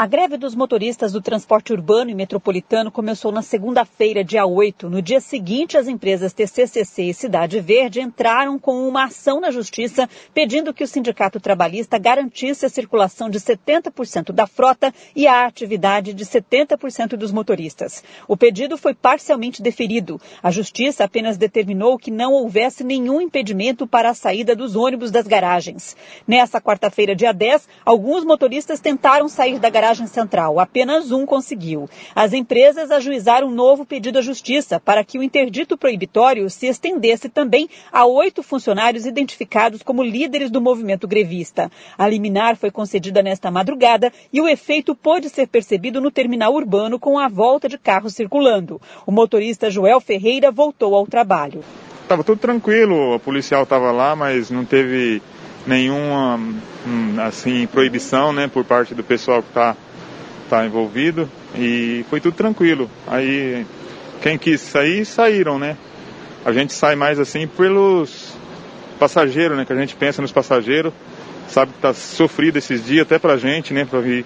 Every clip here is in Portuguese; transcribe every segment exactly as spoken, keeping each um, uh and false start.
A greve dos motoristas do transporte urbano e metropolitano começou na segunda-feira, dia oito. No dia seguinte, as empresas T C C C e Cidade Verde entraram com uma ação na Justiça pedindo que o Sindicato Trabalhista garantisse a circulação de setenta por cento da frota e a atividade de setenta por cento dos motoristas. O pedido foi parcialmente deferido. A Justiça apenas determinou que não houvesse nenhum impedimento para a saída dos ônibus das garagens. Nessa quarta-feira, dia dez, alguns motoristas tentaram sair da garagem central. Apenas um conseguiu. As empresas ajuizaram um novo pedido à Justiça para que o interdito proibitório se estendesse também a oito funcionários identificados como líderes do movimento grevista. A liminar foi concedida nesta madrugada e o efeito pôde ser percebido no terminal urbano com a volta de carros circulando. O motorista Joel Ferreira voltou ao trabalho. Estava tudo tranquilo, o policial estava lá, mas não teve nenhuma assim, proibição, né, por parte do pessoal que está tá envolvido, e foi tudo tranquilo. Aí quem quis sair, saíram, né? A gente sai mais assim pelos passageiros, né, que a gente pensa nos passageiros, sabe que está sofrido esses dias, até pra gente, né, para vir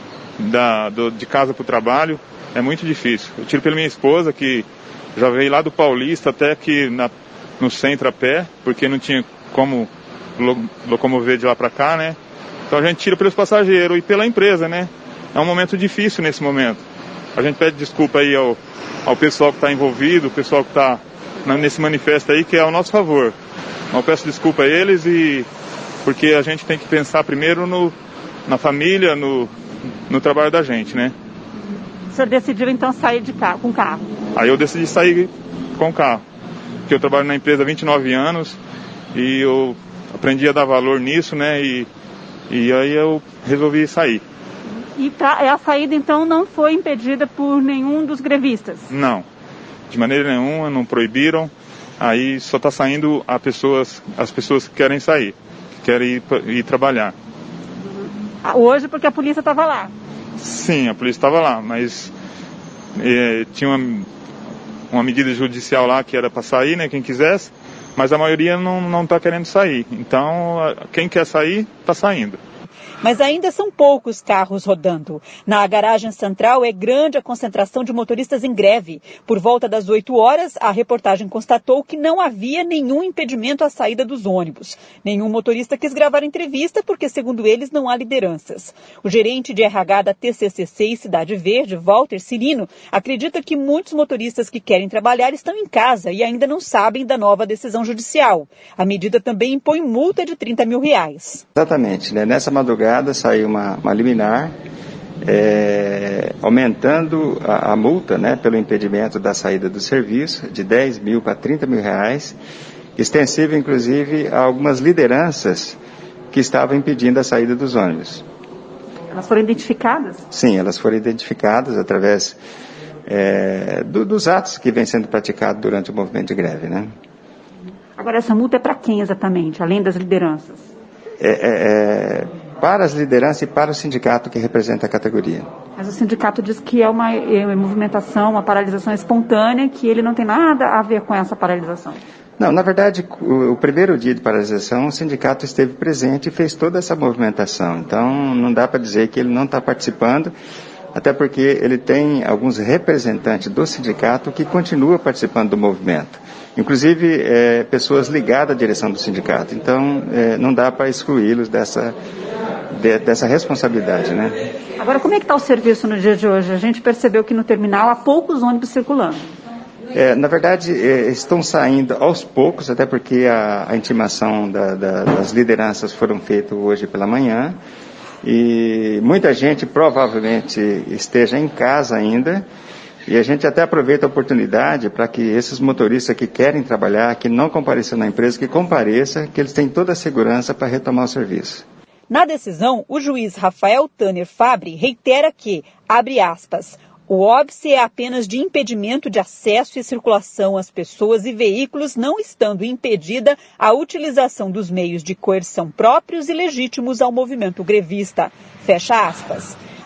da, do, de casa pro trabalho, é muito difícil. Eu tiro pela minha esposa, que já veio lá do Paulista até aqui na, no centro a pé, porque não tinha como locomover de lá para cá, né? Então a gente tira pelos passageiros e pela empresa, né? É um momento difícil nesse momento. A gente pede desculpa aí ao, ao pessoal que está envolvido, o pessoal que está nesse manifesto aí, que é ao nosso favor. Eu peço desculpa a eles, e porque a gente tem que pensar primeiro no, na família, no, no trabalho da gente, né? O senhor decidiu então sair de carro, com carro? Aí eu decidi sair com carro, porque eu trabalho na empresa há vinte e nove anos e eu aprendi a dar valor nisso, né, e, e aí eu resolvi sair. E pra, a saída, então, não foi impedida por nenhum dos grevistas? Não, de maneira nenhuma, não proibiram. Aí só está saindo a pessoas, as pessoas que querem sair, que querem ir, ir trabalhar. Hoje porque a polícia estava lá? Sim, a polícia estava lá, mas é, tinha uma, uma medida judicial lá que era para sair, né, quem quisesse. Mas a maioria não está querendo sair. Então, quem quer sair, está saindo. Mas ainda são poucos carros rodando. Na garagem central é grande a concentração de motoristas em greve. Por volta das oito horas, a reportagem constatou que não havia nenhum impedimento à saída dos ônibus. Nenhum motorista quis gravar entrevista porque, segundo eles, não há lideranças. O gerente de R H da T C C C e Cidade Verde, Walter Cirino, acredita que muitos motoristas que querem trabalhar estão em casa e ainda não sabem da nova decisão judicial. A medida também impõe multa de trinta mil reais. Exatamente, né? Nessa madrugada saiu uma, uma liminar é, aumentando a, a multa, né, pelo impedimento da saída do serviço de dez mil para trinta mil reais, extensivo inclusive a algumas lideranças que estavam impedindo a saída dos ônibus. Elas foram identificadas? Sim, elas foram identificadas através é, do, dos atos que vêm sendo praticados durante o movimento de greve, né? Agora, essa multa é para quem exatamente, além das lideranças? É, é, é para as lideranças e para o sindicato que representa a categoria. Mas o sindicato diz que é uma, é uma movimentação, uma paralisação espontânea, que ele não tem nada a ver com essa paralisação. Não, na verdade, o, o primeiro dia de paralisação, o sindicato esteve presente e fez toda essa movimentação. Então, não dá para dizer que ele não está participando, até porque ele tem alguns representantes do sindicato que continuam participando do movimento. Inclusive, é, pessoas ligadas à direção do sindicato. Então, é, não dá para excluí-los dessa, de, dessa responsabilidade, né? Agora, como é que está o serviço no dia de hoje? A gente percebeu que no terminal há poucos ônibus circulando. É, na verdade, é, estão saindo aos poucos, até porque a, a intimação da, da, das lideranças foram feitas hoje pela manhã. E muita gente provavelmente esteja em casa ainda. E a gente até aproveita a oportunidade para que esses motoristas que querem trabalhar, que não compareceram na empresa, que compareçam, que eles têm toda a segurança para retomar o serviço. Na decisão, o juiz Rafael Tanner Fabre reitera que, abre aspas, o óbice é apenas de impedimento de acesso e circulação às pessoas e veículos, não estando impedida a utilização dos meios de coerção próprios e legítimos ao movimento grevista. Fecha aspas.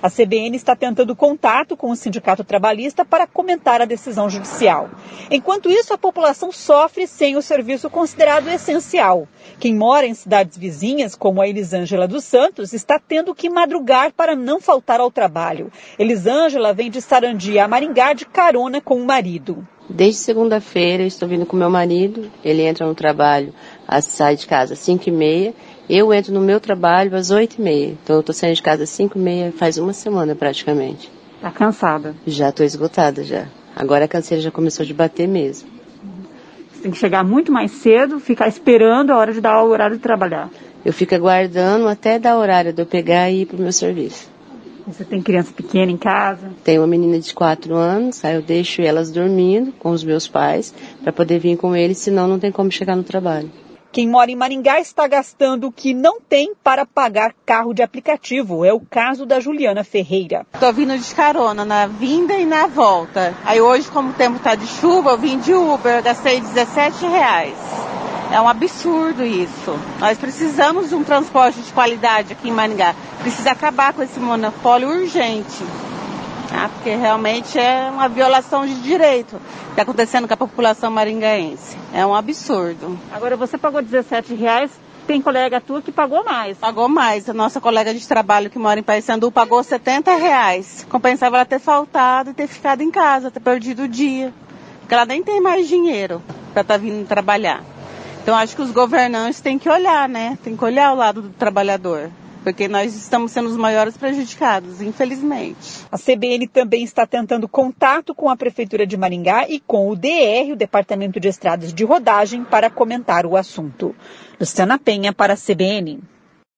A C B N está tentando contato com o Sindicato Trabalhista para comentar a decisão judicial. Enquanto isso, a população sofre sem o serviço considerado essencial. Quem mora em cidades vizinhas, como a Elisângela dos Santos, está tendo que madrugar para não faltar ao trabalho. Elisângela vem de Sarandi a Maringá de carona com o marido. Desde segunda-feira eu estou vindo com meu marido, ele entra no trabalho, sai de casa às cinco e meia, eu entro no meu trabalho às oito e meia, então eu estou saindo de casa às cinco e meia faz uma semana praticamente. Está cansada? Já estou esgotada já, agora a canseira já começou de bater mesmo. Você tem que chegar muito mais cedo, ficar esperando a hora de dar o horário de trabalhar. Eu fico aguardando até dar o horário de eu pegar e ir para o meu serviço. Você tem criança pequena em casa? Tenho uma menina de quatro anos, aí eu deixo elas dormindo com os meus pais para poder vir com eles, senão não tem como chegar no trabalho. Quem mora em Maringá está gastando o que não tem para pagar carro de aplicativo. É o caso da Juliana Ferreira. Estou vindo de carona na vinda e na volta. Aí hoje, como o tempo está de chuva, eu vim de Uber, eu gastei dezessete reais. É um absurdo isso. Nós precisamos de um transporte de qualidade aqui em Maringá. Precisa acabar com esse monopólio urgente. Tá? Porque realmente é uma violação de direito que está acontecendo com a população maringaense. É um absurdo. Agora, você pagou dezessete reais, tem colega tua que pagou mais. Pagou mais. A nossa colega de trabalho que mora em Paissandu pagou setenta reais. Compensava ela ter faltado e ter ficado em casa, ter perdido o dia. Porque ela nem tem mais dinheiro para estar tá vindo trabalhar. Então, acho que os governantes têm que olhar, né? Tem que olhar o lado do trabalhador, porque nós estamos sendo os maiores prejudicados, infelizmente. A C B N também está tentando contato com a Prefeitura de Maringá e com o D R, o Departamento de Estradas de Rodagem, para comentar o assunto. Luciana Penha, para a C B N.